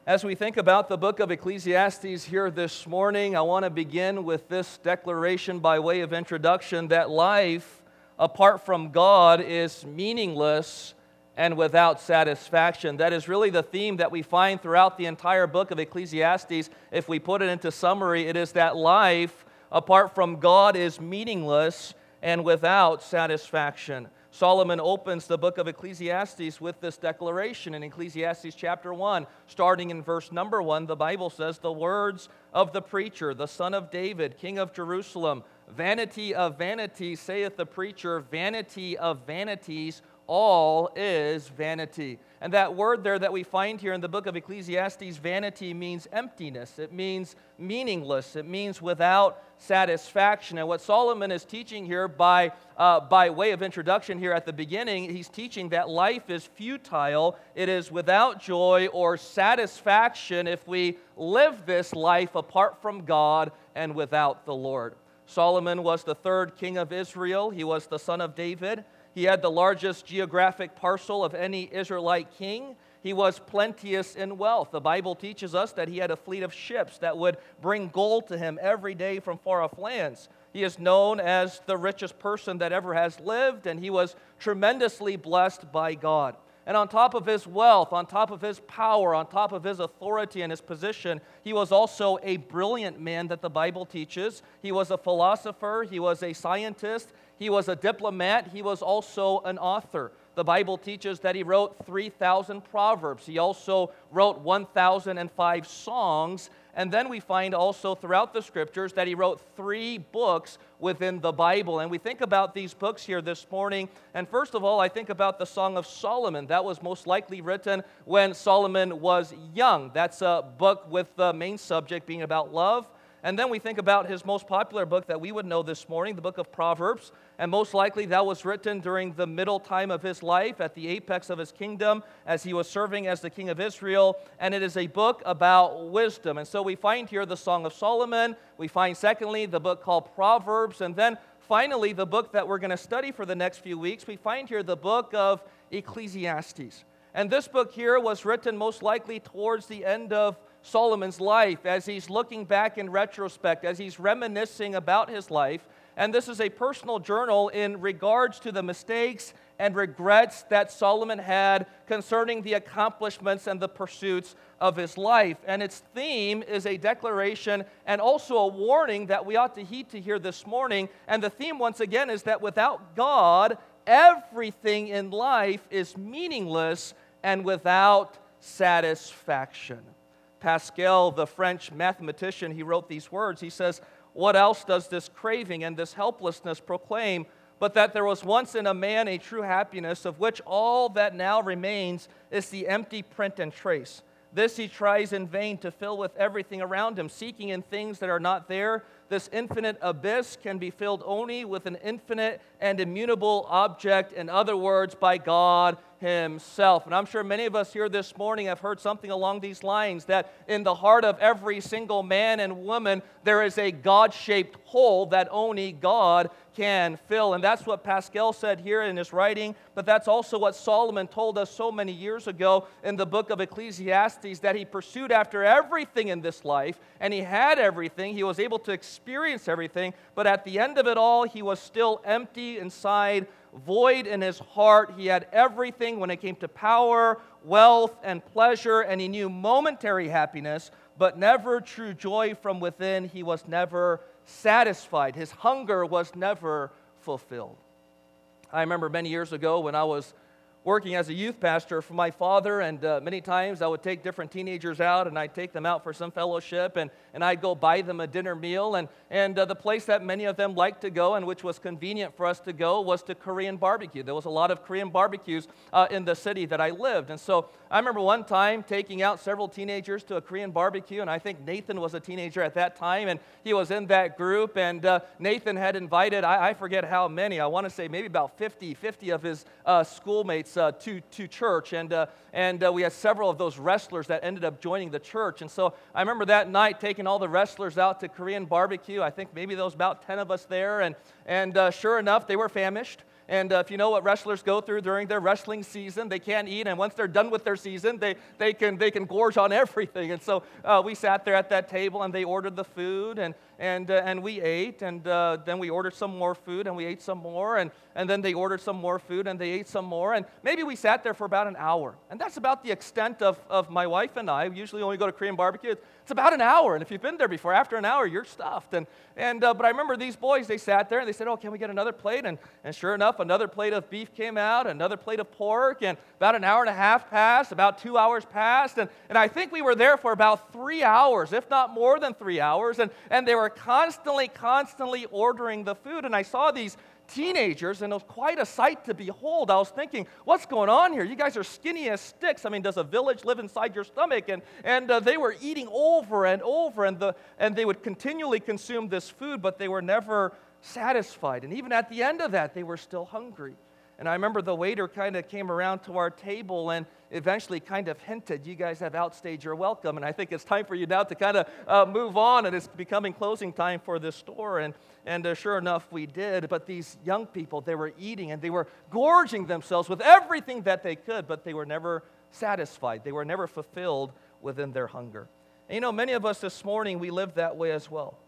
As we think about the book of Ecclesiastes here this morning, I want to begin with this declaration by way of introduction that life apart from God is meaningless and without satisfaction. That is really the theme that we find throughout the entire book of Ecclesiastes. If we put it into summary, it is that life apart from God is meaningless and without satisfaction. Solomon opens the book of Ecclesiastes with this declaration in Ecclesiastes chapter 1. Starting in verse number 1, the Bible says, "The words of the preacher, the son of David, king of Jerusalem, vanity of vanities, saith the preacher, vanity of vanities, all is vanity." And that word there that we find here in the book of Ecclesiastes, vanity, means emptiness. It means meaningless. It means without satisfaction. And what Solomon is teaching here by way of introduction here at the beginning, he's teaching that life is futile. It is without joy or satisfaction if we live this life apart from God and without the Lord. Solomon was the third king of Israel. He was the son of David. He had the largest geographic parcel of any Israelite king. He was plenteous in wealth. The Bible teaches us that he had a fleet of ships that would bring gold to him every day from far-off lands. He is known as the richest person that ever has lived, and he was tremendously blessed by God. And on top of his wealth, on top of his power, on top of his authority and his position, he was also a brilliant man that the Bible teaches. He was a philosopher, he was a scientist, he was a diplomat, he was also an author. The Bible teaches that he wrote 3,000 proverbs. He also wrote 1,005 songs. And then we find also throughout the scriptures that he wrote 3 books within the Bible. And we think about these books here this morning. And first of all, I think about the Song of Solomon. That was most likely written when Solomon was young. That's a book with the main subject being about love. And then we think about his most popular book that we would know this morning, the book of Proverbs. And most likely that was written during the middle time of his life, at the apex of his kingdom, as he was serving as the king of Israel. And it is a book about wisdom. And so we find here the Song of Solomon. We find, secondly, the book called Proverbs. And then finally, the book that we're going to study for the next few weeks, we find here the book of Ecclesiastes. And this book here was written most likely towards the end of Solomon's life, as he's looking back in retrospect, as he's reminiscing about his life. And this is a personal journal in regards to the mistakes and regrets that Solomon had concerning the accomplishments and the pursuits of his life. And its theme is a declaration and also a warning that we ought to heed to here this morning. And the theme, once again, is that without God, everything in life is meaningless and without satisfaction. Pascal, the French mathematician, he wrote these words. He says, "What else does this craving and this helplessness proclaim but that there was once in a man a true happiness, of which all that now remains is the empty print and trace? This he tries in vain to fill with everything around him, seeking in things that are not there. This infinite abyss can be filled only with an infinite and immutable object, in other words, by God Himself." And I'm sure many of us here this morning have heard something along these lines, that in the heart of every single man and woman, there is a God-shaped hole that only God can fill. And that's what Pascal said here in his writing, but that's also what Solomon told us so many years ago in the book of Ecclesiastes, that he pursued after everything in this life, and he had everything. He was able to experience everything, but at the end of it all, he was still empty inside, void in his heart. He had everything when it came to power, wealth, and pleasure, and he knew momentary happiness, but never true joy from within. He was never satisfied. His hunger was never fulfilled. I remember many years ago when I was working as a youth pastor for my father, and many times I would take different teenagers out, and I'd take them out for some fellowship, and I'd go buy them a dinner meal, and the place that many of them liked to go, and which was convenient for us to go, was to Korean barbecue. There was a lot of Korean barbecues in the city that I lived, and so I remember one time taking out several teenagers to a Korean barbecue, and I think Nathan was a teenager at that time, and he was in that group, and Nathan had invited, I forget how many, I want to say maybe about 50 of his schoolmates to church, and we had several of those wrestlers that ended up joining the church. And so I remember that night taking all the wrestlers out to Korean barbecue. I think maybe there was about 10 of us there, and sure enough, they were famished. if you know what wrestlers go through during their wrestling season, they can't eat, and once they're done with their season, they can gorge on everything. And so we sat there at that table, and they ordered the food, and we ate, and then we ordered some more food, and we ate some more, and then they ordered some more food, and they ate some more, and maybe we sat there for about an hour. And that's about the extent of my wife and I. We usually only go to Korean barbecue. It's about an hour, and if you've been there before, after an hour, you're stuffed. But I remember these boys, they sat there, and they said, oh, can we get another plate? And sure enough, another plate of beef came out, another plate of pork, and about an hour and a half passed, about 2 hours passed, and I think we were there for about 3 hours, if not more than 3 hours, and they were constantly ordering the food, and I saw these teenagers, and it was quite a sight to behold. I was thinking, what's going on here? You guys are skinny as sticks. I mean, does a village live inside your stomach? And they were eating over and over, and they would continually consume this food, but they were never satisfied. And even at the end of that, they were still hungry. And I remember the waiter kind of came around to our table and eventually kind of hinted, you guys have outstayed your welcome, and I think it's time for you now to kind of move on, and it's becoming closing time for this store. And sure enough, we did. But these young people, they were eating, and they were gorging themselves with everything that they could, but they were never satisfied. They were never fulfilled within their hunger. And many of us this morning, we live that way as well.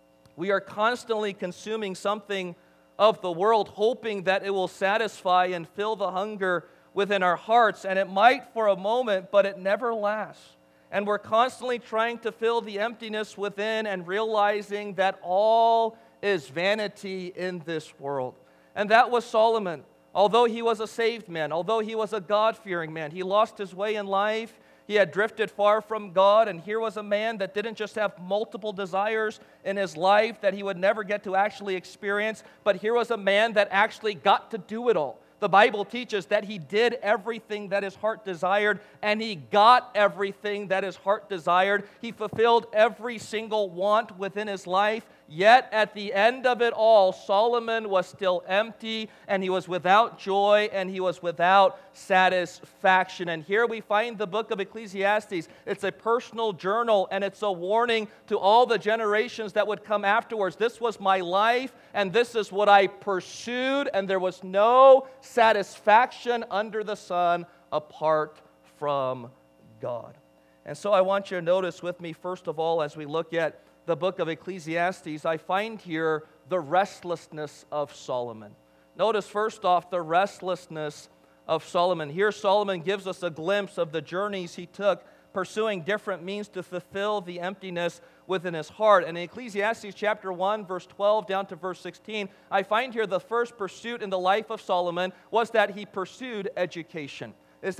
We are constantly consuming something of the world, hoping that it will satisfy and fill the hunger within our hearts. And it might for a moment, but it never lasts. And we're constantly trying to fill the emptiness within and realizing that all is vanity in this world. And that was Solomon. Although he was a saved man, although he was a God-fearing man, he lost his way in life. He had drifted far from God, and here was a man that didn't just have multiple desires in his life that he would never get to actually experience, but here was a man that actually got to do it all. The Bible teaches that he did everything that his heart desired, and he got everything that his heart desired. He fulfilled every single want within his life. Yet at the end of it all, Solomon was still empty, and he was without joy, and he was without satisfaction. And here we find the book of Ecclesiastes. It's a personal journal, and it's a warning to all the generations that would come afterwards. This was my life, and this is what I pursued, and there was no satisfaction under the sun apart from God. And so I want you to notice with me, first of all, as we look at the book of Ecclesiastes, I find here the restlessness of Solomon. Notice first off the restlessness of Solomon. Here Solomon gives us a glimpse of the journeys he took pursuing different means to fulfill the emptiness within his heart. And in Ecclesiastes chapter 1, verse 12 down to verse 16, I find here the first pursuit in the life of Solomon was that he pursued education. In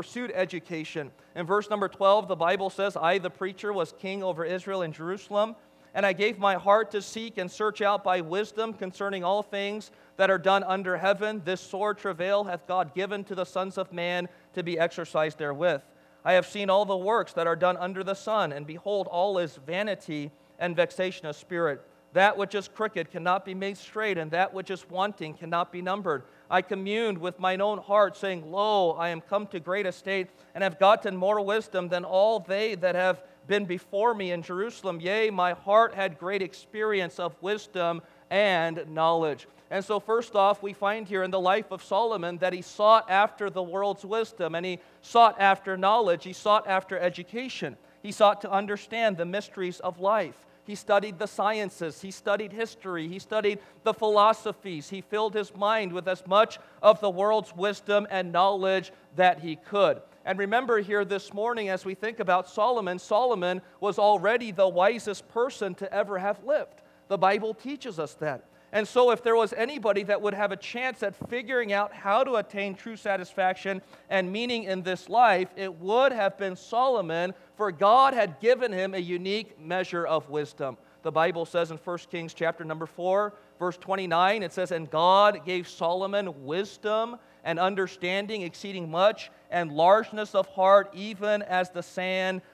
verse number 12, the Bible says, I, the preacher, was king over Israel and Jerusalem, and I gave my heart to seek and search out by wisdom concerning all things that are done under heaven. This sore travail hath God given to the sons of man to be exercised therewith. I have seen all the works that are done under the sun, and behold, all is vanity and vexation of spirit. That which is crooked cannot be made straight, and that which is wanting cannot be numbered. I communed with mine own heart, saying, Lo, I am come to great estate, and have gotten more wisdom than all they that have been before me in Jerusalem. Yea, my heart had great experience of wisdom and knowledge. And so first off, we find here in the life of Solomon that he sought after the world's wisdom, and he sought after knowledge, he sought after education. He sought to understand the mysteries of life. He studied the sciences, he studied history, he studied the philosophies. He filled his mind with as much of the world's wisdom and knowledge that he could. And remember here this morning as we think about Solomon, Solomon was already the wisest person to ever have lived. The Bible teaches us that. And so if there was anybody that would have a chance at figuring out how to attain true satisfaction and meaning in this life, it would have been Solomon, for God had given him a unique measure of wisdom. The Bible says in 1 Kings chapter number 4, verse 29, it says, And God gave Solomon wisdom and understanding exceeding much, and largeness of heart, even as the sand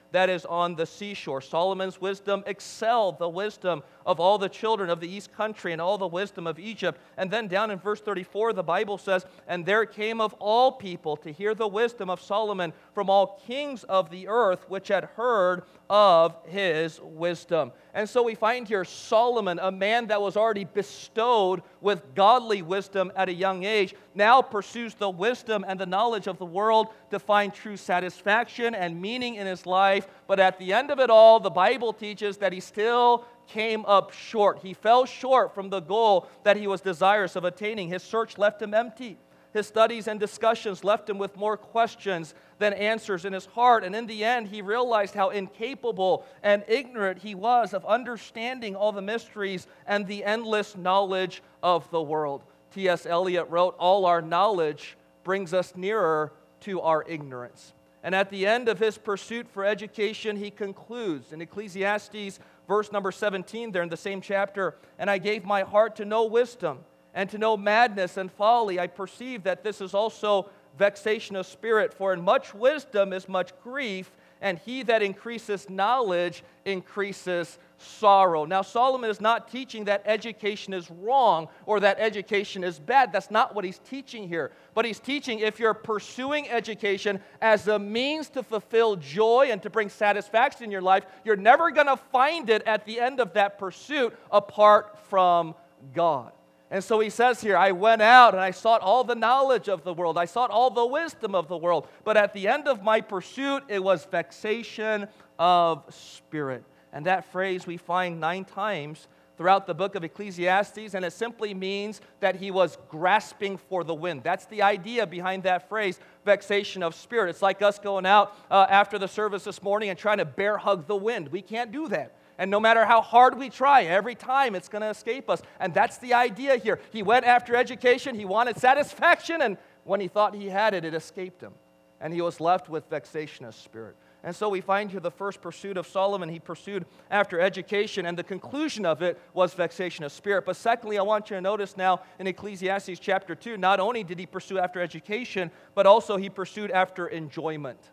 that is on the seashore. Solomon's wisdom excelled the wisdom of all the children of the east country and all the wisdom of Egypt. And then down in verse 34, the Bible says, "And there came of all people to hear the wisdom of Solomon from all kings of the earth, which had heard of his wisdom." And so we find here Solomon, a man that was already bestowed with godly wisdom at a young age, now pursues the wisdom and the knowledge of the world to find true satisfaction and meaning in his life. But at the end of it all, the Bible teaches that he still came up short. He fell short from the goal that he was desirous of attaining. His search left him empty. His studies and discussions left him with more questions than answers in his heart. And in the end, he realized how incapable and ignorant he was of understanding all the mysteries and the endless knowledge of the world. T.S. Eliot wrote, "All our knowledge brings us nearer to our ignorance." And at the end of his pursuit for education, he concludes in Ecclesiastes, verse number 17, there in the same chapter, "And I gave my heart to know wisdom, and to know madness and folly. I perceive that this is also vexation of spirit, for in much wisdom is much grief, and he that increases knowledge increases sorrow." Now, Solomon is not teaching that education is wrong or that education is bad. That's not what he's teaching here. But he's teaching if you're pursuing education as a means to fulfill joy and to bring satisfaction in your life, you're never going to find it at the end of that pursuit apart from God. And so he says here, "I went out and I sought all the knowledge of the world. I sought all the wisdom of the world. But at the end of my pursuit, it was vexation of spirit." And that phrase we find 9 times throughout the book of Ecclesiastes, and it simply means that he was grasping for the wind. That's the idea behind that phrase, vexation of spirit. It's like us going out after the service this morning and trying to bear hug the wind. We can't do that. And no matter how hard we try, every time it's going to escape us. And that's the idea here. He went after education, he wanted satisfaction, and when he thought he had it, it escaped him. And he was left with vexation of spirit. And so we find here the first pursuit of Solomon, he pursued after education, and the conclusion of it was vexation of spirit. But secondly, I want you to notice now in Ecclesiastes chapter 2, not only did he pursue after education, but also he pursued after enjoyment.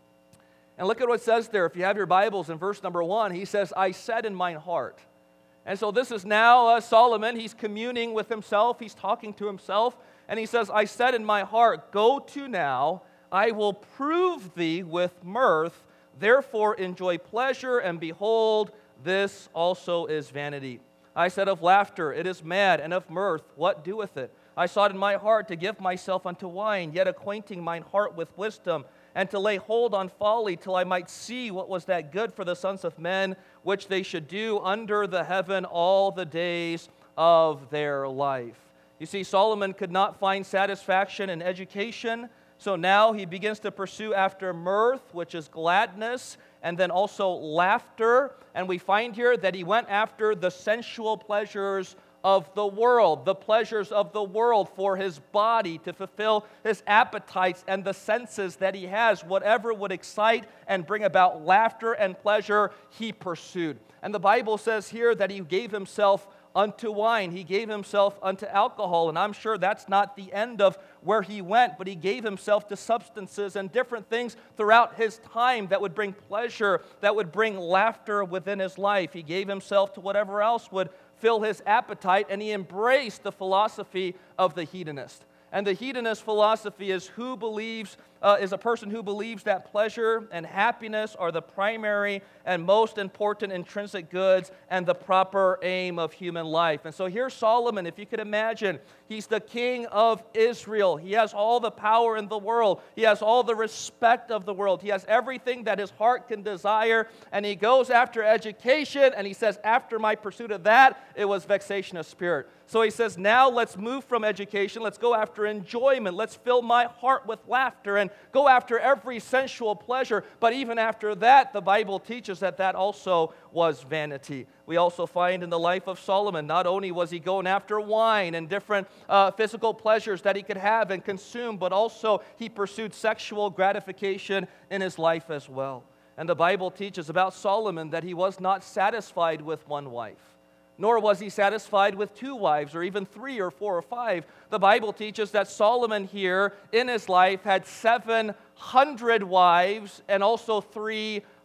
And look at what it says there. If you have your Bibles, in verse number 1, he says, "I said in mine heart." And so this is now Solomon. He's communing with himself. He's talking to himself. And he says, "I said in my heart, go to now, I will prove thee with mirth. Therefore enjoy pleasure, and behold, this also is vanity. I said of laughter, it is mad, and of mirth, what doeth it? I sought in my heart to give myself unto wine, yet acquainting mine heart with wisdom, and to lay hold on folly, till I might see what was that good for the sons of men, which they should do under the heaven all the days of their life." You see, Solomon could not find satisfaction in education, so now he begins to pursue after mirth, which is gladness, and then also laughter. And we find here that he went after the sensual pleasures of the world, the pleasures of the world for his body, to fulfill his appetites and the senses that he has. Whatever would excite and bring about laughter and pleasure, he pursued. And the Bible says here that he gave himself unto wine. He gave himself unto alcohol. And I'm sure that's not the end of where he went, but he gave himself to substances and different things throughout his time that would bring pleasure, that would bring laughter within his life. He gave himself to whatever else would fill his appetite, and he embraced the philosophy of the hedonist. And the hedonist philosophy is a person who believes that pleasure and happiness are the primary and most important intrinsic goods and the proper aim of human life. And so here's Solomon, if you could imagine, he's the king of Israel. He has all the power in the world. He has all the respect of the world. He has everything that his heart can desire, and he goes after education, and he says, after my pursuit of that, it was vexation of spirit. So he says, now let's move from education, let's go after enjoyment, let's fill my heart with laughter and go after every sensual pleasure. But even after that, the Bible teaches that that also was vanity. We also find in the life of Solomon, not only was he going after wine and different physical pleasures that he could have and consume, but also he pursued sexual gratification in his life as well. And the Bible teaches about Solomon that he was not satisfied with one wife, nor was he satisfied with 2 wives or even 3 or 4 or 5. The Bible teaches that Solomon here in his life had 700 wives and also 3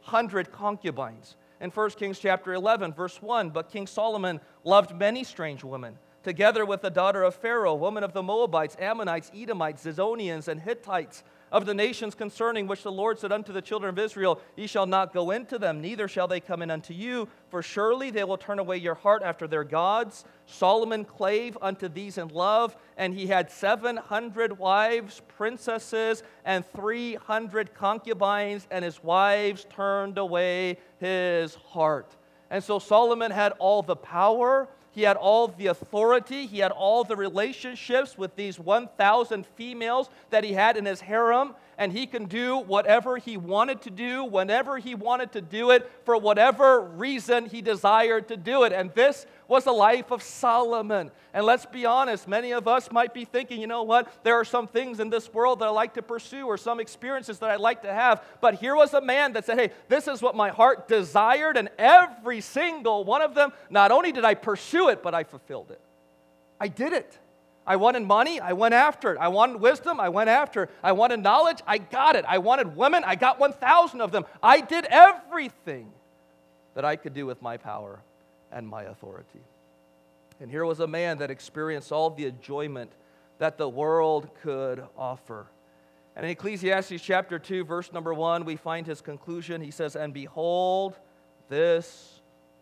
300 concubines. In 1 Kings chapter 11, verse 1, but King Solomon loved many strange women, together with the daughter of Pharaoh, woman of the Moabites, Ammonites, Edomites, Zidonians, and Hittites, of the nations concerning which the Lord said unto the children of Israel, Ye shall not go into them, neither shall they come in unto you, for surely they will turn away your heart after their gods. Solomon clave unto these in love, and he had 700 wives, princesses, and 300 concubines, and his wives turned away his heart. And so Solomon had all the power, he had all the authority, he had all the relationships with these 1,000 females that he had in his harem, and he can do whatever he wanted to do, whenever he wanted to do it, for whatever reason he desired to do it. And this was the life of Solomon. And let's be honest, many of us might be thinking, you know what, there are some things in this world that I like to pursue, or some experiences that I'd like to have, but here was a man that said, hey, this is what my heart desired, and every single one of them, not only did I pursue it, but I fulfilled it. I did it. I wanted money, I went after it. I wanted wisdom, I went after it. I wanted knowledge, I got it. I wanted women, I got 1,000 of them. I did everything that I could do with my power and my authority. And here was a man that experienced all the enjoyment that the world could offer. And in Ecclesiastes chapter 2, verse number 1, we find his conclusion. He says, And behold, this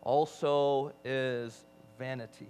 also is vanity.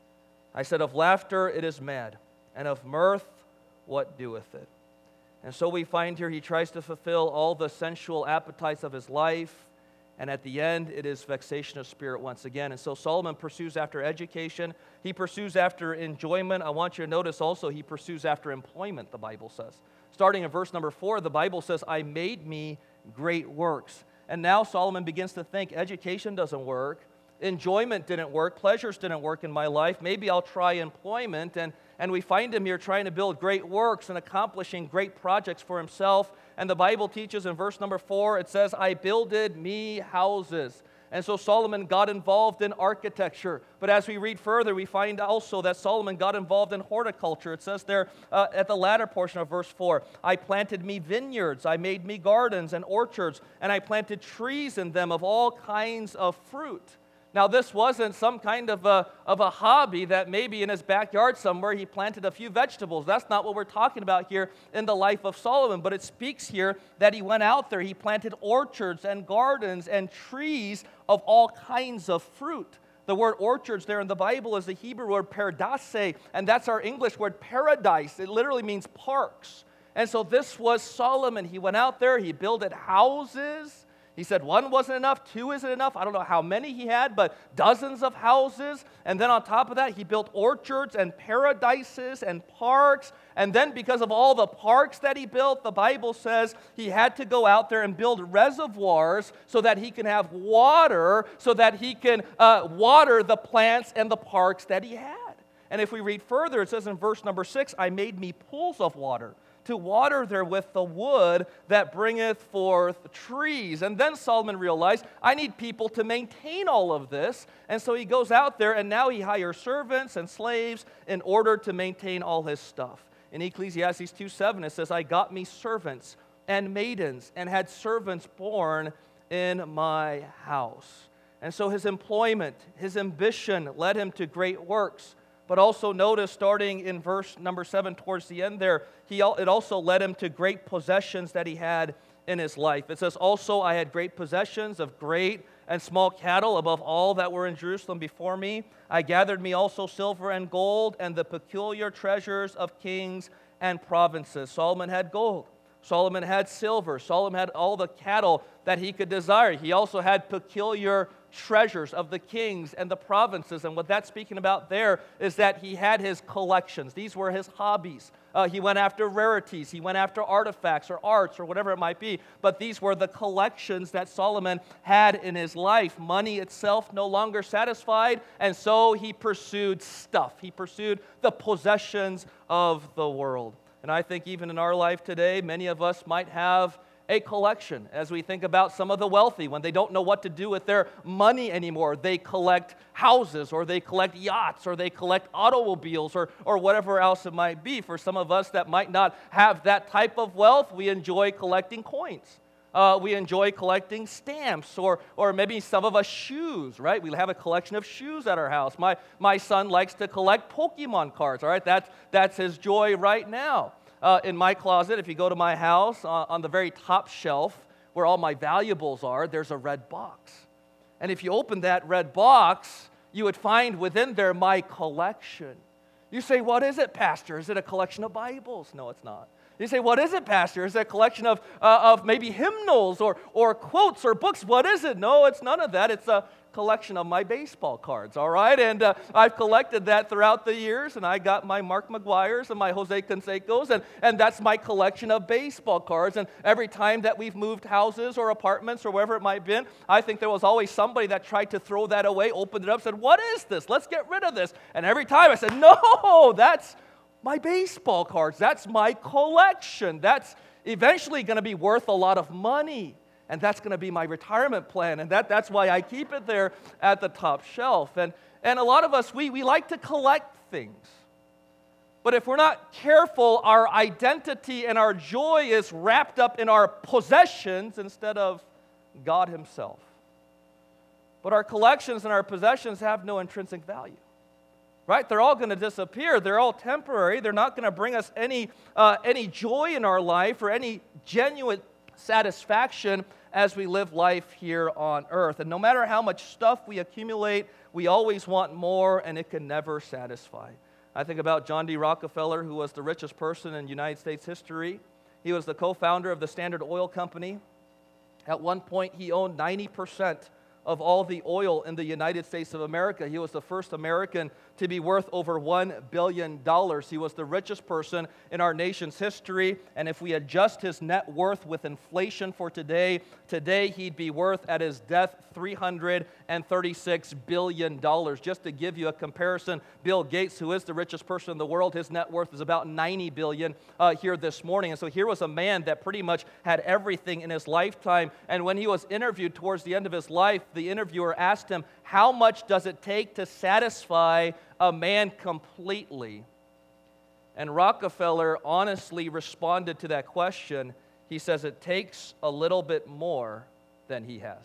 I said, of laughter it is mad, and of mirth what doeth it? And so we find here he tries to fulfill all the sensual appetites of his life, and at the end it is vexation of spirit once again. And so Solomon pursues after education, he pursues after enjoyment. I want you to notice also he pursues after employment, the Bible says. Starting in verse number 4, the Bible says, I made me great works. And now Solomon begins to think education doesn't work. Enjoyment didn't work. Pleasures didn't work in my life. Maybe I'll try employment. And we find him here trying to build great works and accomplishing great projects for himself. And the Bible teaches in verse number 4, it says, I builded me houses. And so Solomon got involved in architecture. But as we read further, we find also that Solomon got involved in horticulture. It says there at the latter portion of verse 4, I planted me vineyards, I made me gardens and orchards, and I planted trees in them of all kinds of fruit. Now, this wasn't some kind of a hobby that maybe in his backyard somewhere he planted a few vegetables. That's not what we're talking about here in the life of Solomon. But it speaks here that he went out there, he planted orchards and gardens and trees of all kinds of fruit. The word orchards there in the Bible is the Hebrew word paradise, and that's our English word paradise. It literally means parks. And so this was Solomon. He went out there, he built houses. He said one wasn't enough, two isn't enough. I don't know how many he had, but dozens of houses. And then on top of that, he built orchards and paradises and parks. And then because of all the parks that he built, the Bible says he had to go out there and build reservoirs so that he can have water, so that he can water the plants and the parks that he had. And if we read further, it says in verse number 6, I made me pools of water, to water therewith the wood that bringeth forth trees. And then Solomon realized, I need people to maintain all of this. And so he goes out there, and now he hires servants and slaves in order to maintain all his stuff. In Ecclesiastes 2:7, it says, I got me servants and maidens, and had servants born in my house. And so his employment, his ambition led him to great works. But also notice, starting in verse number 7 towards the end there, it also led him to great possessions that he had in his life. It says, also I had great possessions of great and small cattle above all that were in Jerusalem before me. I gathered me also silver and gold and the peculiar treasures of kings and provinces. Solomon had gold. Solomon had silver. Solomon had all the cattle that he could desire. He also had peculiar treasures of the kings and the provinces. And what that's speaking about there is that he had his collections. These were his hobbies. He went after rarities. He went after artifacts or arts or whatever it might be. But these were the collections that Solomon had in his life. Money itself no longer satisfied, and so he pursued stuff. He pursued the possessions of the world. And I think even in our life today, many of us might have a collection. As we think about some of the wealthy, when they don't know what to do with their money anymore, they collect houses, or they collect yachts, or they collect automobiles, or whatever else it might be. For some of us that might not have that type of wealth, we enjoy collecting coins. We enjoy collecting stamps, or maybe some of us shoes, right? We have a collection of shoes at our house. My son likes to collect Pokemon cards, all right? That's his joy right now. In my closet, if you go to my house, on the very top shelf where all my valuables are, there's a red box. And if you open that red box, you would find within there my collection. You say, what is it, Pastor? Is it a collection of Bibles? No, it's not. You say, what is it, Pastor? Is it a collection of maybe hymnals or quotes or books? What is it? No, it's none of that. It's a collection of my baseball cards, all right? And I've collected that throughout the years, and I got my Mark McGuire's and my Jose Canseco's, and that's my collection of baseball cards. And every time that we've moved houses or apartments or wherever it might have been, I think there was always somebody that tried to throw that away, opened it up, said, what is this? Let's get rid of this. And every time I said, no, that's my baseball cards. That's my collection. That's eventually going to be worth a lot of money. And that's going to be my retirement plan. And that's why I keep it there at the top shelf. And a lot of us, we like to collect things. But if we're not careful, our identity and our joy is wrapped up in our possessions instead of God Himself. But our collections and our possessions have no intrinsic value. Right? They're all going to disappear. They're all temporary. They're not going to bring us any joy in our life or any genuine satisfaction as we live life here on earth. And no matter how much stuff we accumulate, we always want more, and it can never satisfy. I think about John D. Rockefeller, who was the richest person in United States history. He was the co-founder of the Standard Oil Company. At one point, he owned 90% of all the oil in the United States of America. He was the first American to be worth over $1 billion. He was the richest person in our nation's history, and if we adjust his net worth with inflation for today he'd be worth at his death $336 billion. Just to give you a comparison, Bill Gates, who is the richest person in the world, his net worth is about $90 billion here this morning. And so here was a man that pretty much had everything in his lifetime, and when he was interviewed towards the end of his life, the interviewer asked him, how much does it take to satisfy a man completely? And Rockefeller honestly responded to that question. He says it takes a little bit more than he has.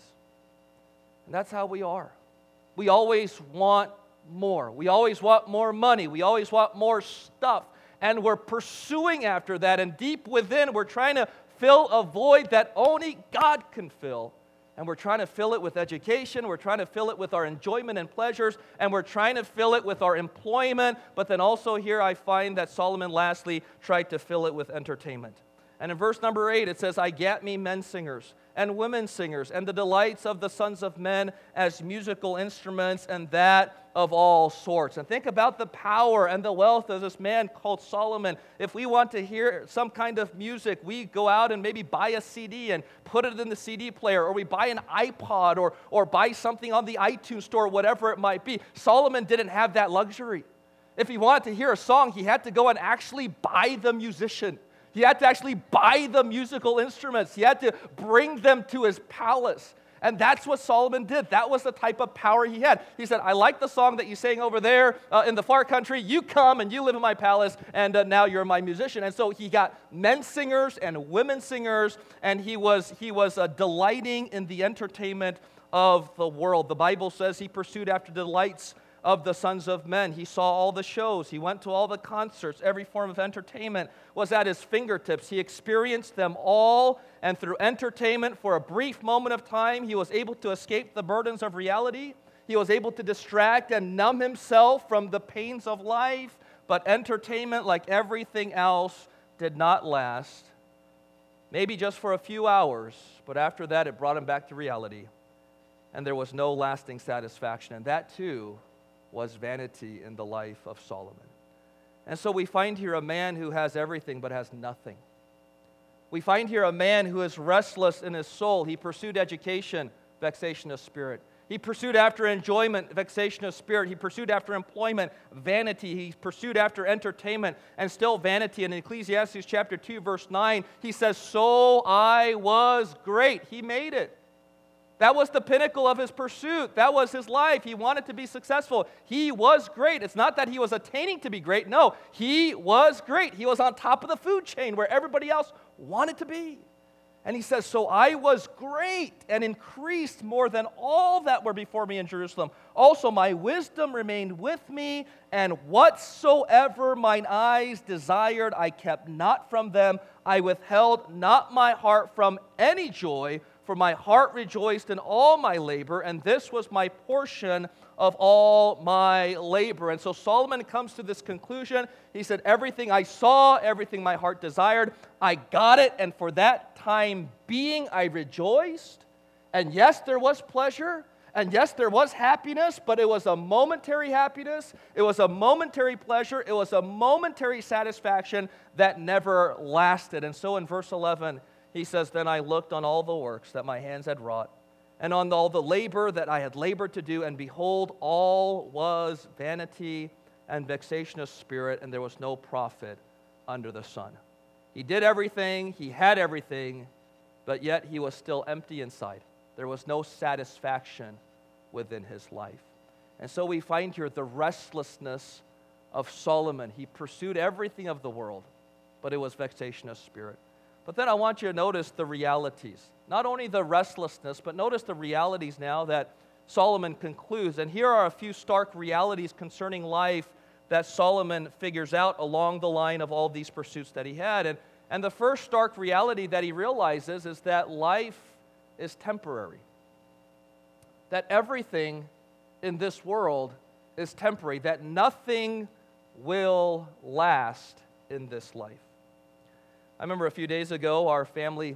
And that's how we are. We always want more. We always want more money. We always want more stuff. And we're pursuing after that. And deep within, we're trying to fill a void that only God can fill. And we're trying to fill it with education, we're trying to fill it with our enjoyment and pleasures, and we're trying to fill it with our employment. But then also here I find that Solomon lastly tried to fill it with entertainment. And in verse number 8 it says, I gat me men singers and women singers, and the delights of the sons of men as musical instruments, and that of all sorts. And think about the power and the wealth of this man called Solomon. If we want to hear some kind of music, we go out and maybe buy a CD and put it in the CD player, or we buy an iPod, or buy something on the iTunes store, whatever it might be. Solomon didn't have that luxury. If he wanted to hear a song, he had to go and actually buy the musician. He had to actually buy the musical instruments. He had to bring them to his palace. And that's what Solomon did. That was the type of power he had. He said, I like the song that you sang over there in the far country. You come and you live in my palace, and now you're my musician. And so he got men singers and women singers, and he was delighting in the entertainment of the world. The Bible says he pursued after the delights of the sons of men. He saw all the shows. He went to all the concerts. Every form of entertainment was at his fingertips. He experienced them all, and through entertainment, for a brief moment of time, he was able to escape the burdens of reality. He was able to distract and numb himself from the pains of life. But entertainment, like everything else, did not last. Maybe just for a few hours, but after that, it brought him back to reality. And there was no lasting satisfaction. And that, too, was vanity in the life of Solomon. And so we find here a man who has everything but has nothing. We find here a man who is restless in his soul. He pursued education, vexation of spirit. He pursued after enjoyment, vexation of spirit. He pursued after employment, vanity. He pursued after entertainment, and still vanity. And in Ecclesiastes chapter 2, verse 9, he says, so I was great. He made it. That was the pinnacle of his pursuit. That was his life. He wanted to be successful. He was great. It's not that he was attaining to be great. No, he was great. He was on top of the food chain where everybody else wanted to be. And he says, so I was great and increased more than all that were before me in Jerusalem. Also my wisdom remained with me, and whatsoever mine eyes desired, I kept not from them. I withheld not my heart from any joy, for my heart rejoiced in all my labor, and this was my portion of all my labor. And so Solomon comes to this conclusion. He said, everything I saw, everything my heart desired, I got it, and for that time being I rejoiced. And yes, there was pleasure, and yes, there was happiness, but it was a momentary happiness, it was a momentary pleasure, it was a momentary satisfaction that never lasted. And so in verse 11, he says, then I looked on all the works that my hands had wrought, and on all the labor that I had labored to do, and behold, all was vanity and vexation of spirit, and there was no profit under the sun. He did everything, he had everything, but yet he was still empty inside. There was no satisfaction within his life. And so we find here the restlessness of Solomon. He pursued everything of the world, but it was vexation of spirit. But then I want you to notice the realities. Not only the restlessness, but notice the realities now that Solomon concludes. And here are a few stark realities concerning life that Solomon figures out along the line of all these pursuits that he had. And the first stark reality that he realizes is that life is temporary. That everything in this world is temporary. That nothing will last in this life. I remember a few days ago, our family,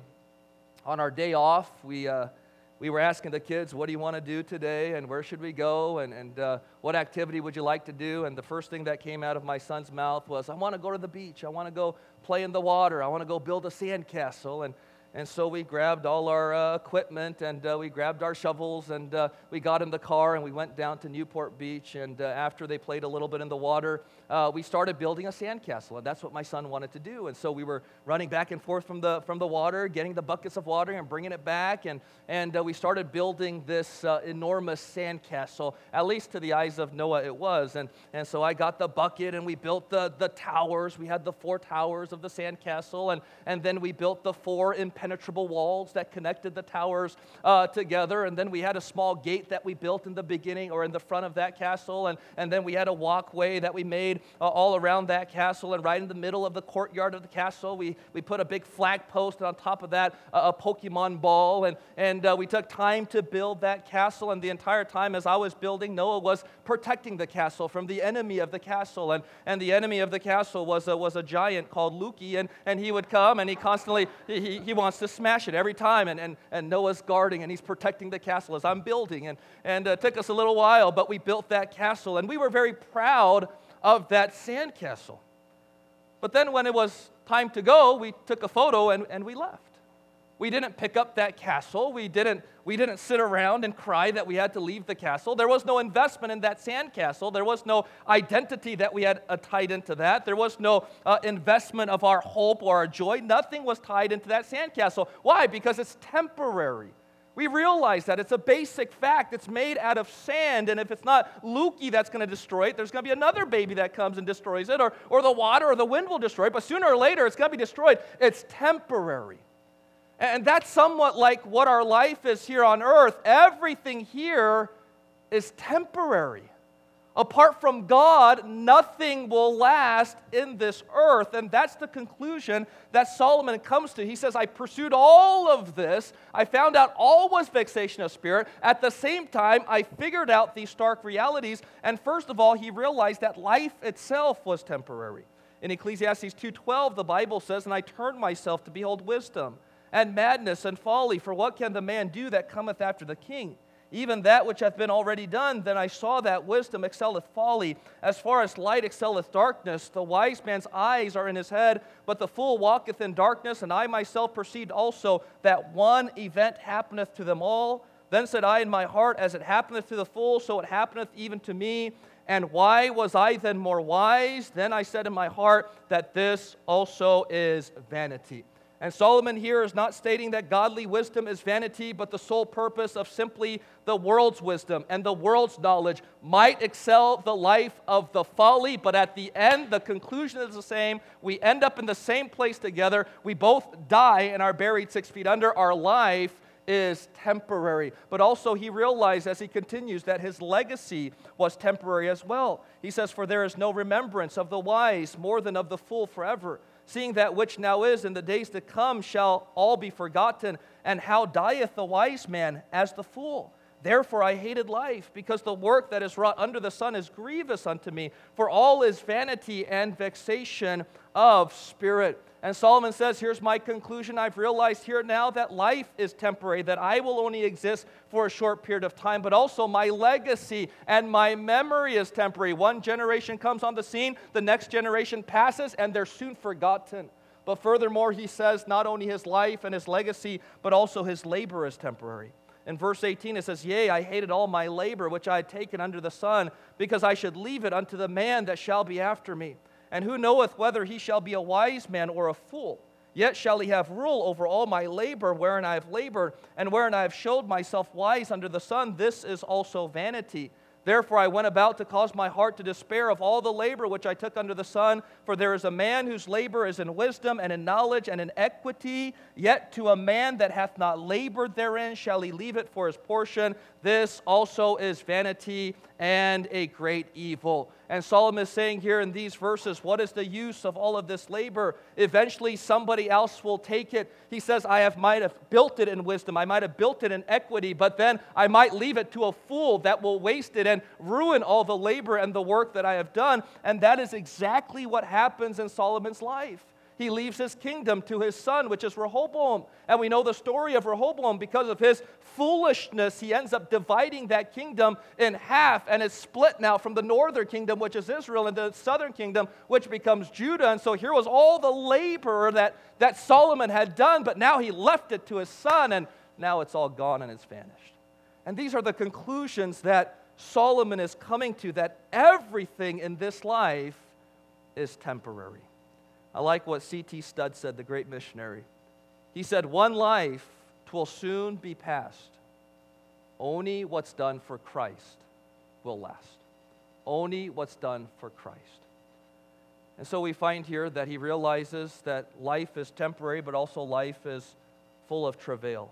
on our day off, we were asking the kids, what do you want to do today, and where should we go, and what activity would you like to do? And the first thing that came out of my son's mouth was, I want to go to the beach, I want to go play in the water, I want to go build a sandcastle. And so we grabbed all our equipment, and we grabbed our shovels, and we got in the car, and we went down to Newport Beach, and after they played a little bit in the water, we started building a sandcastle, and that's what my son wanted to do. And so we were running back and forth from the water, getting the buckets of water and bringing it back, and we started building this enormous sandcastle, at least to the eyes of Noah it was. And so I got the bucket, and we built the towers. We had the 4 towers of the sandcastle, and then we built the 4 impenetrable walls that connected the towers together. And then we had a small gate that we built in the beginning or in the front of that castle. And then we had a walkway that we made all around that castle. And right in the middle of the courtyard of the castle, we put a big flag post, and on top of that, a Pokemon ball. And we took time to build that castle. And the entire time as I was building, Noah was protecting the castle from the enemy of the castle. And the enemy of the castle was a giant called Loki. And he would come, and he constantly, he wants to smash it every time. And Noah's guarding, and he's protecting the castle as I'm building. And it took us a little while, but we built that castle. And we were very proud of that sandcastle. But then when it was time to go, we took a photo and we left. We didn't pick up that castle. We didn't sit around and cry that we had to leave the castle. There was no investment in that sandcastle. There was no identity that we had tied into that. There was no investment of our hope or our joy. Nothing was tied into that sandcastle. Why? Because it's temporary. We realize that. It's a basic fact. It's made out of sand, and if it's not Loki that's going to destroy it, there's going to be another baby that comes and destroys it, or the water or the wind will destroy it, but sooner or later it's going to be destroyed. It's temporary. And that's somewhat like what our life is here on earth. Everything here is temporary. Apart from God, nothing will last in this earth. And that's the conclusion that Solomon comes to. He says, I pursued all of this. I found out all was vexation of spirit. At the same time, I figured out these stark realities. And first of all, he realized that life itself was temporary. In Ecclesiastes 2:12, the Bible says, and I turned myself to behold wisdom and madness and folly. For what can the man do that cometh after the king? Even that which hath been already done. Then I saw that wisdom excelleth folly, as far as light excelleth darkness. The wise man's eyes are in his head, but the fool walketh in darkness. And I myself perceived also that one event happeneth to them all. Then said I in my heart, as it happeneth to the fool, so it happeneth even to me. And why was I then more wise? Then I said in my heart that this also is vanity. And Solomon here is not stating that godly wisdom is vanity, but the sole purpose of simply the world's wisdom and the world's knowledge might excel the life of the folly, but at the end, the conclusion is the same. We end up in the same place together. We both die and are buried 6 feet under. Our life is temporary. But also he realized as he continues that his legacy was temporary as well. He says, "For there is no remembrance of the wise more than of the fool forever. Seeing that which now is in the days to come shall all be forgotten. And how dieth the wise man as the fool? Therefore I hated life, because the work that is wrought under the sun is grievous unto me. For all is vanity and vexation of spirit." And Solomon says, here's my conclusion. I've realized here now that life is temporary, that I will only exist for a short period of time, but also my legacy and my memory is temporary. One generation comes on the scene, the next generation passes, and they're soon forgotten. But furthermore, he says not only his life and his legacy, but also his labor is temporary. In verse 18 it says, "Yea, I hated all my labor which I had taken under the sun, because I should leave it unto the man that shall be after me. And who knoweth whether he shall be a wise man or a fool? Yet shall he have rule over all my labor wherein I have labored, and wherein I have showed myself wise under the sun. This is also vanity. Therefore I went about to cause my heart to despair of all the labor which I took under the sun. For there is a man whose labor is in wisdom and in knowledge and in equity. Yet to a man that hath not labored therein shall he leave it for his portion. This also is vanity and a great evil." And Solomon is saying here in these verses, what is the use of all of this labor? Eventually somebody else will take it. He says, might have built it in wisdom, I might have built it in equity, but then I might leave it to a fool that will waste it and ruin all the labor and the work that I have done. And that is exactly what happens in Solomon's life. He leaves his kingdom to his son, which is Rehoboam. And we know the story of Rehoboam. Because of his foolishness, he ends up dividing that kingdom in half, and it's split now from the northern kingdom, which is Israel, and the southern kingdom, which becomes Judah. And so here was all the labor that Solomon had done, but now he left it to his son, and now it's all gone and it's vanished. And these are the conclusions that Solomon is coming to, that everything in this life is temporary. I like what C.T. Studd said, the great missionary. He said, "One life 'twill soon be past. Only what's done for Christ will last." Only what's done for Christ. And so we find here that he realizes that life is temporary, but also life is full of travail.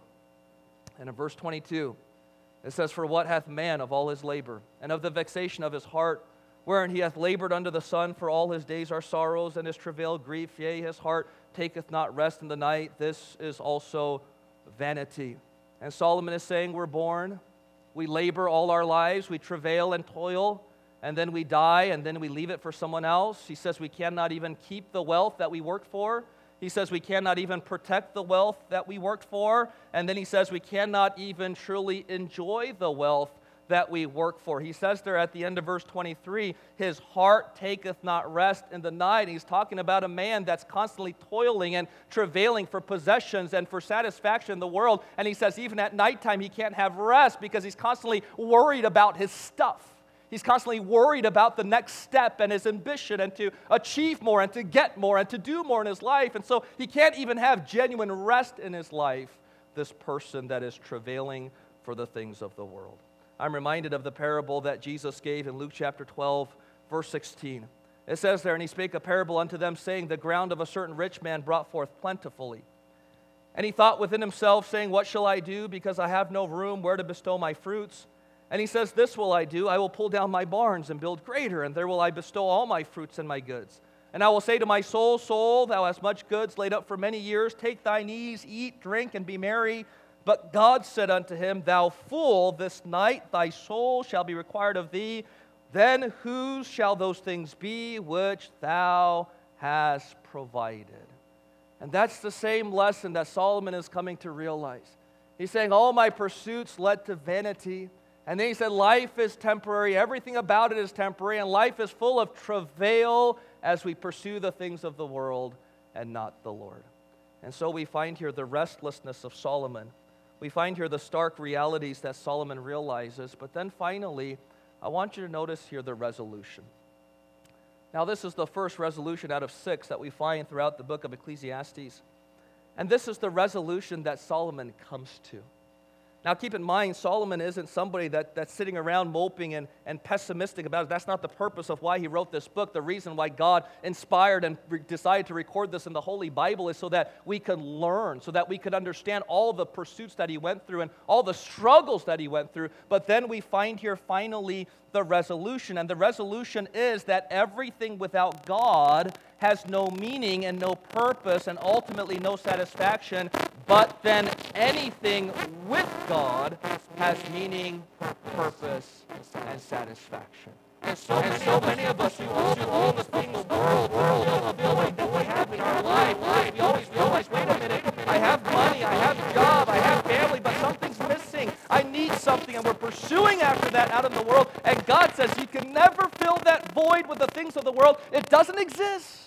And in verse 22, it says, "For what hath man of all his labor, and of the vexation of his heart, wherein he hath labored under the sun, for all his days are sorrows, and his travail grief, yea, his heart taketh not rest in the night. This is also vanity." And Solomon is saying we're born, we labor all our lives, we travail and toil, and then we die, and then we leave it for someone else. He says we cannot even keep the wealth that we worked for. He says we cannot even protect the wealth that we worked for. And then he says we cannot even truly enjoy the wealth that we work for. He says there at the end of verse 23, his heart taketh not rest in the night. And he's talking about a man that's constantly toiling and travailing for possessions and for satisfaction in the world. And he says even at nighttime he can't have rest because he's constantly worried about his stuff. He's constantly worried about the next step and his ambition and to achieve more and to get more and to do more in his life. And so he can't even have genuine rest in his life, this person that is travailing for the things of the world. I'm reminded of the parable that Jesus gave in Luke chapter 12, verse 16. It says there, "And he spake a parable unto them, saying, The ground of a certain rich man brought forth plentifully. And he thought within himself, saying, What shall I do, because I have no room where to bestow my fruits? And he says, This will I do, I will pull down my barns and build greater, and there will I bestow all my fruits and my goods. And I will say to my soul, Soul, thou hast much goods laid up for many years, take thine ease, eat, drink, and be merry. But God said unto him, Thou fool, this night thy soul shall be required of thee. Then whose shall those things be which thou hast provided?" And that's the same lesson that Solomon is coming to realize. He's saying, all my pursuits led to vanity. And then he said, life is temporary. Everything about it is temporary. And life is full of travail as we pursue the things of the world and not the Lord. And so we find here the restlessness of Solomon. We find here the stark realities that Solomon realizes. But then finally, I want you to notice here the resolution. Now, this is the first resolution out of 6 that we find throughout the book of Ecclesiastes. And this is the resolution that Solomon comes to. Now, keep in mind, Solomon isn't somebody that's sitting around moping and pessimistic about it. That's not the purpose of why he wrote this book. The reason why God inspired and decided to record this in the Holy Bible is so that we could learn, so that we could understand all the pursuits that he went through and all the struggles that he went through. But then we find here finally the resolution. And the resolution is that everything without God has no meaning and no purpose and ultimately no satisfaction, but then anything with God has meaning, purpose, and satisfaction. And so many of us who pursue all the things of the world feel like that we have in our life. We always realize, wait a minute, I have money, I have a job, I have family, but something's missing. I need something, and we're pursuing after that out in the world. And God says you can never fill that void with the things of the world. It doesn't exist.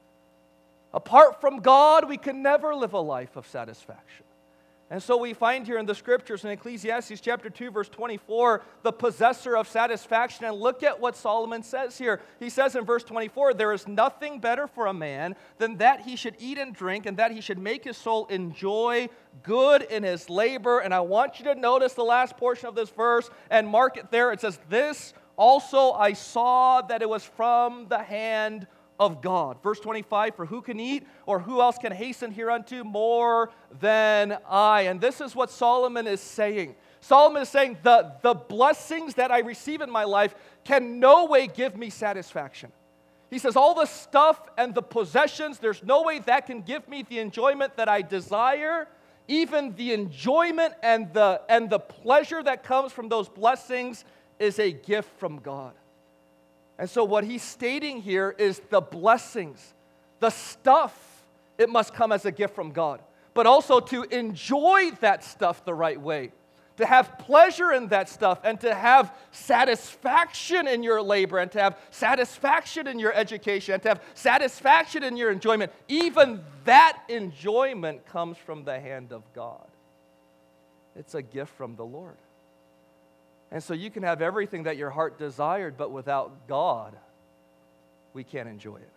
Apart from God, we can never live a life of satisfaction. And so we find here in the scriptures in Ecclesiastes chapter 2, verse 24, the possessor of satisfaction. And look at what Solomon says here. He says in verse 24, there is nothing better for a man than that he should eat and drink and that he should make his soul enjoy good in his labor. And I want you to notice the last portion of this verse and mark it there. It says, this also I saw that it was from the hand of God. Verse 25, for who can eat or who else can hasten hereunto more than I? And this is what Solomon is saying. Solomon is saying the blessings that I receive in my life can no way give me satisfaction. He says all the stuff and the possessions, there's no way that can give me the enjoyment that I desire. Even the enjoyment and the pleasure that comes from those blessings is a gift from God. And so what he's stating here is the blessings, the stuff, it must come as a gift from God. But also to enjoy that stuff the right way, to have pleasure in that stuff, and to have satisfaction in your labor, and to have satisfaction in your education, and to have satisfaction in your enjoyment. Even that enjoyment comes from the hand of God. It's a gift from the Lord. And so you can have everything that your heart desired, but without God, we can't enjoy it.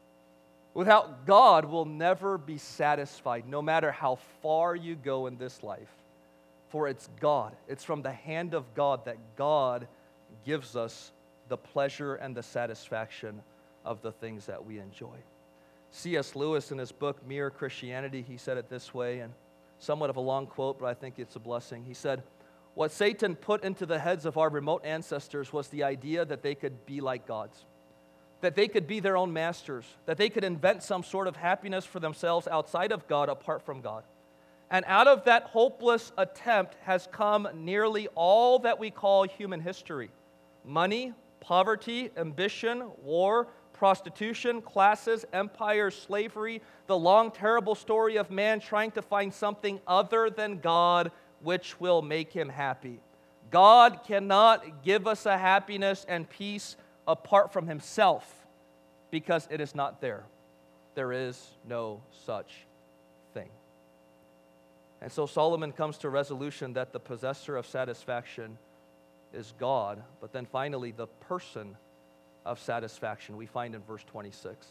Without God, we'll never be satisfied, no matter how far you go in this life. For it's God. It's from the hand of God that God gives us the pleasure and the satisfaction of the things that we enjoy. C.S. Lewis, in his book, Mere Christianity, he said it this way, and somewhat of a long quote, but I think it's a blessing. He said, what Satan put into the heads of our remote ancestors was the idea that they could be like gods, that they could be their own masters, that they could invent some sort of happiness for themselves outside of God, apart from God. And out of that hopeless attempt has come nearly all that we call human history: money, poverty, ambition, war, prostitution, classes, empires, slavery, the long, terrible story of man trying to find something other than God which will make him happy. God cannot give us a happiness and peace apart from himself, because it is not there. There is no such thing. And so Solomon comes to a resolution that the possessor of satisfaction is God, but then finally the person of satisfaction we find in verse 26.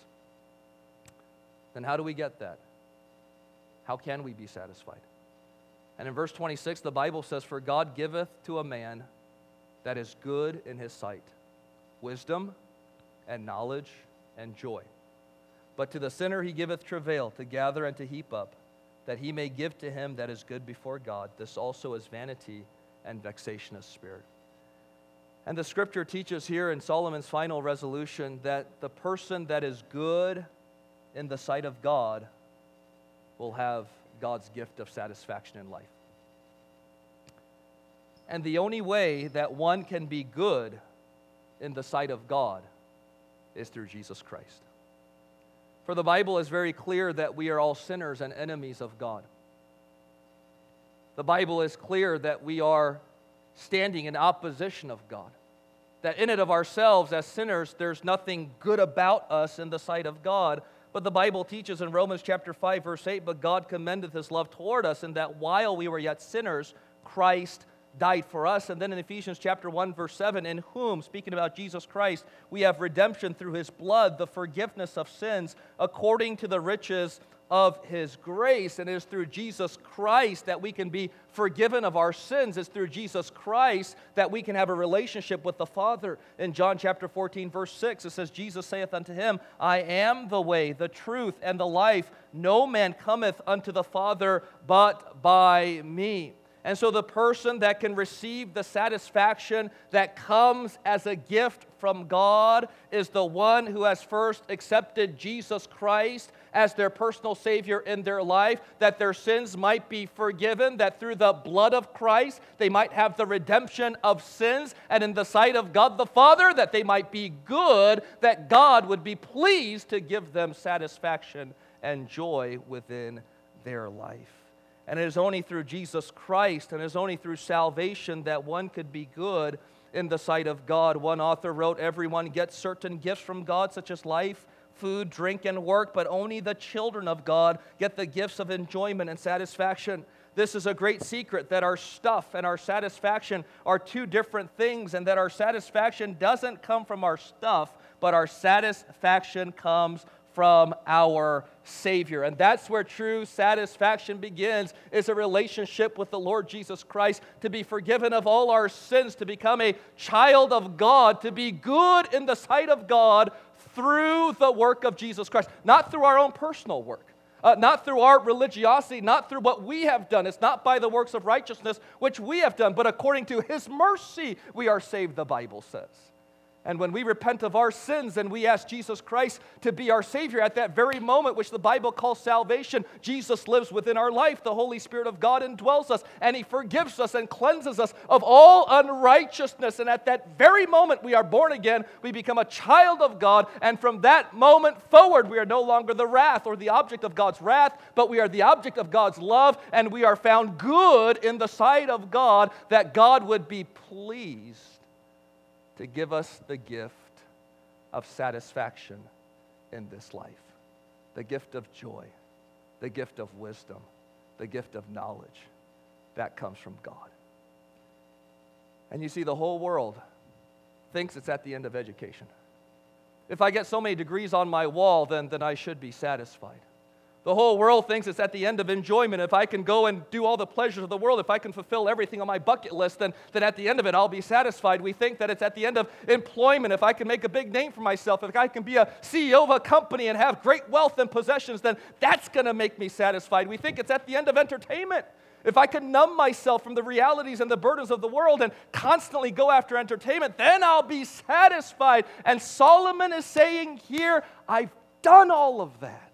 Then how do we get that? How can we be satisfied? And in verse 26, the Bible says, for God giveth to a man that is good in his sight, wisdom and knowledge and joy. But to the sinner he giveth travail to gather and to heap up, that he may give to him that is good before God. This also is vanity and vexation of spirit. And the scripture teaches here in Solomon's final resolution that the person that is good in the sight of God will have God's gift of satisfaction in life. And the only way that one can be good in the sight of God is through Jesus Christ. For the Bible is very clear that we are all sinners and enemies of God. The Bible is clear that we are standing in opposition of God. That in and of ourselves as sinners, there's nothing good about us in the sight of God. But the Bible teaches in Romans chapter 5, verse 8, but God commendeth his love toward us, in that while we were yet sinners, Christ died for us. And then in Ephesians chapter 1, verse 7, in whom, speaking about Jesus Christ, we have redemption through his blood, the forgiveness of sins, according to the riches of His grace, and it is through Jesus Christ that we can be forgiven of our sins. It's through Jesus Christ that we can have a relationship with the Father. In John chapter 14, verse 6, it says, Jesus saith unto him, I am the way, the truth, and the life. No man cometh unto the Father but by me. And so the person that can receive the satisfaction that comes as a gift from God is the one who has first accepted Jesus Christ as their personal Savior in their life, that their sins might be forgiven, that through the blood of Christ they might have the redemption of sins, and in the sight of God the Father, that they might be good, that God would be pleased to give them satisfaction and joy within their life. And it is only through Jesus Christ and it is only through salvation that one could be good in the sight of God. One author wrote, everyone gets certain gifts from God, such as life, food, drink, and work, but only the children of God get the gifts of enjoyment and satisfaction. This is a great secret, that our stuff and our satisfaction are two different things, and that our satisfaction doesn't come from our stuff, but our satisfaction comes from our Savior. And that's where true satisfaction begins, is a relationship with the Lord Jesus Christ, to be forgiven of all our sins, to become a child of God, to be good in the sight of God through the work of Jesus Christ, not through our own personal work. Not through our religiosity, not through what we have done. It's not by the works of righteousness which we have done, but according to His mercy we are saved, the Bible says. And when we repent of our sins and we ask Jesus Christ to be our Savior, at that very moment, which the Bible calls salvation, Jesus lives within our life. The Holy Spirit of God indwells us, and He forgives us and cleanses us of all unrighteousness. And at that very moment we are born again, we become a child of God, and from that moment forward, we are no longer the wrath or the object of God's wrath, but we are the object of God's love, and we are found good in the sight of God, that God would be pleased to give us the gift of satisfaction in this life, the gift of joy, the gift of wisdom, the gift of knowledge that comes from God. And you see, the whole world thinks it's at the end of education. If I get so many degrees on my wall, then I should be satisfied. The whole world thinks it's at the end of enjoyment. If I can go and do all the pleasures of the world, if I can fulfill everything on my bucket list, then at the end of it, I'll be satisfied. We think that it's at the end of employment. If I can make a big name for myself, if I can be a CEO of a company and have great wealth and possessions, then that's going to make me satisfied. We think it's at the end of entertainment. If I can numb myself from the realities and the burdens of the world and constantly go after entertainment, then I'll be satisfied. And Solomon is saying here, I've done all of that.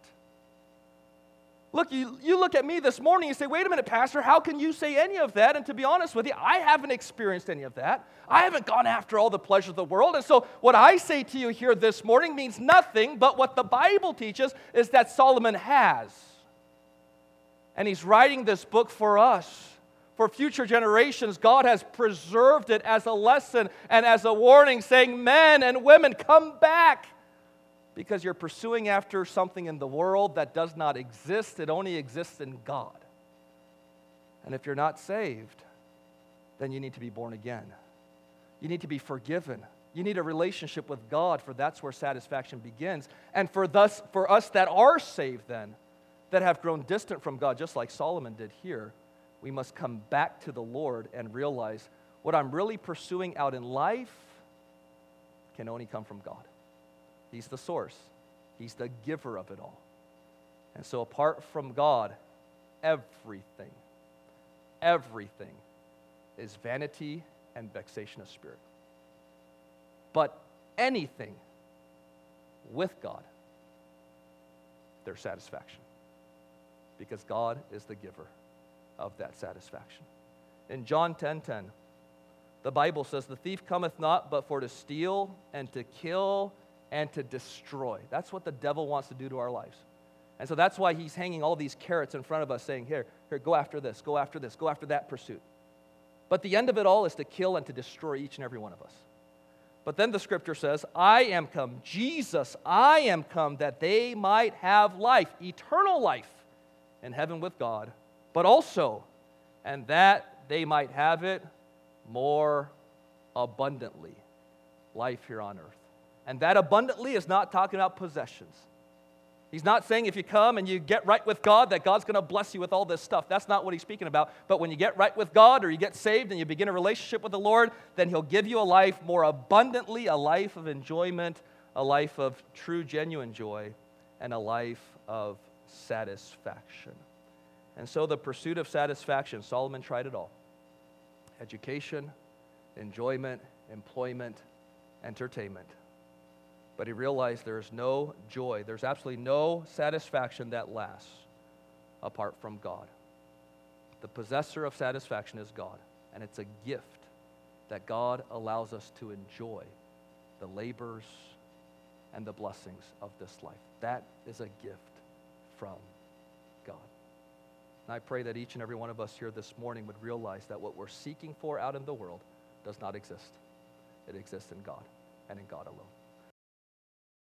Look, you look at me this morning, you say, wait a minute, Pastor, how can you say any of that? And to be honest with you, I haven't experienced any of that. I haven't gone after all the pleasures of the world. And so what I say to you here this morning means nothing, but what the Bible teaches is that Solomon has. And he's writing this book for us. For future generations, God has preserved it as a lesson and as a warning, saying, men and women, come back. Because you're pursuing after something in the world that does not exist. It only exists in God. And if you're not saved, then you need to be born again. You need to be forgiven. You need a relationship with God, for that's where satisfaction begins. And for us that are saved then, that have grown distant from God, just like Solomon did here, we must come back to the Lord and realize what I'm really pursuing out in life can only come from God. He's the source. He's the giver of it all. And so apart from God, everything is vanity and vexation of spirit. But anything with God, there's satisfaction. Because God is the giver of that satisfaction. In John 10:10, the Bible says, the thief cometh not but for to steal and to kill and to destroy. That's what the devil wants to do to our lives. And so that's why he's hanging all these carrots in front of us saying, here, go after this, go after this, go after that pursuit. But the end of it all is to kill and to destroy each and every one of us. But then the scripture says, I am come, Jesus, I am come that they might have life, eternal life in heaven with God, but also, and that they might have it more abundantly, life here on earth. And that abundantly is not talking about possessions. He's not saying if you come and you get right with God that God's going to bless you with all this stuff. That's not what he's speaking about. But when you get right with God or you get saved and you begin a relationship with the Lord, then he'll give you a life more abundantly, a life of enjoyment, a life of true, genuine joy, and a life of satisfaction. And so the pursuit of satisfaction, Solomon tried it all. Education, enjoyment, employment, entertainment. But he realized there's no joy, there's absolutely no satisfaction that lasts apart from God. The possessor of satisfaction is God, and it's a gift that God allows us to enjoy the labors and the blessings of this life. That is a gift from God. And I pray that each and every one of us here this morning would realize that what we're seeking for out in the world does not exist. It exists in God and in God alone.